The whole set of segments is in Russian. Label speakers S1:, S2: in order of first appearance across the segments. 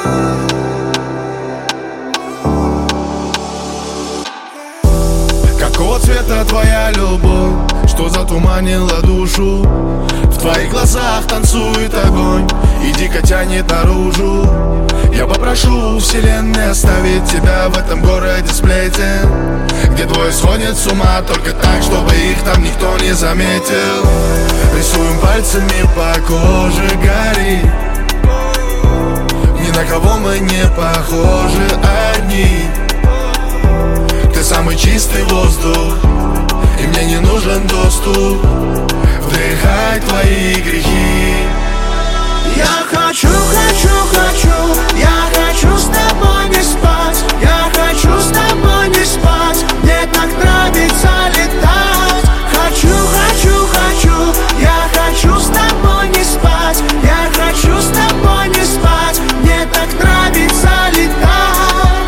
S1: Какого цвета твоя любовь, что затуманила душу? В твоих глазах танцует огонь и дико тянет наружу. Я попрошу вселенной оставить тебя в этом городе сплетен, где двое сходят с ума только так, чтобы их там никто не заметил. Рисуем пальцами по коже гори, ни на кого мы не похожи, одни. Ты самый чистый воздух, и мне не нужен доступ вдыхать твои грехи.
S2: Я хочу, хочу, хочу, я хочу с тобой не спать. Я хочу с тобой не спать, мне так нравится летать. Хочу, хочу, хочу, я хочу с тобой не спать. Я хочу с тобой не спать, мне так нравится летать.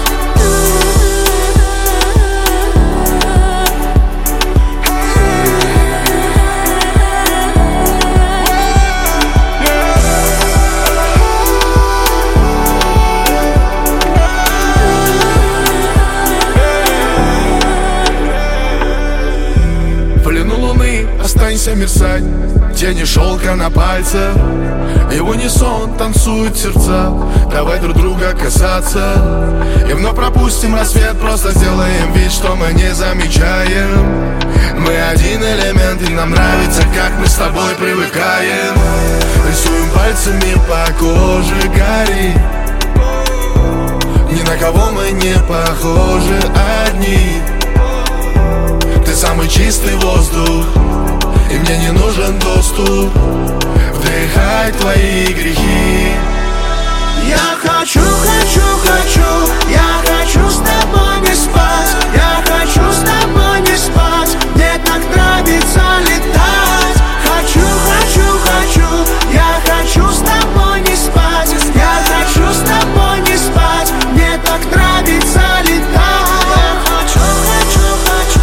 S1: Останься мерцать, тени шелка на пальцах, и в унисон танцуют сердца. Давай друг друга касаться, и вновь пропустим рассвет. Просто сделаем вид, что мы не замечаем. Мы один элемент, и нам нравится, как мы с тобой привыкаем. Рисуем пальцами по коже гори, ни на кого мы не похожи, одни. Ты самый чистый воздух, и мне не нужен доступ вдыхать твои грехи.
S2: Я хочу, хочу, хочу, я хочу с тобой не спать. Я хочу с тобой не спать, мне так нравится летать. Хочу, хочу, хочу, я хочу с тобой не спать. Я хочу с тобой не спать, мне так нравится летать. Я хочу, хочу, хочу.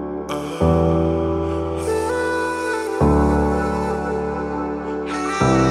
S1: Oh,